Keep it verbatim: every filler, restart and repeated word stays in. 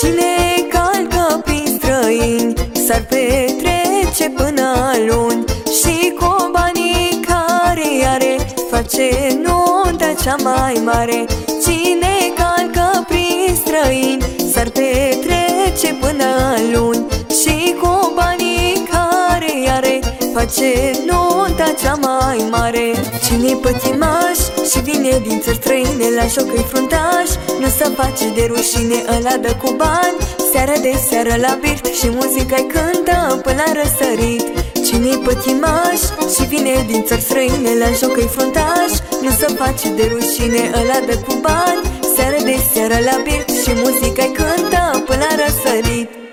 Cine calcă prin străini s-ar petrece până luni, și cu banii care are face nunta cea mai mare. Cine calcă prin străini s-ar petrece până luni, și cu banii care are face nunta cea mai mare. Cine-i pătimaș și vine din țări străine, la joc îi fruntaș, nu se face de rușine, ăla dă cu bani seara de seară la birt, și muzica-i cântă până la răsărit. Cine-i pătimaș și vine din țări străine, la joc îi fruntaș, nu se face de rușine, ăla dă cu bani seara de seară la birt, și muzica-i cântă până la răsărit.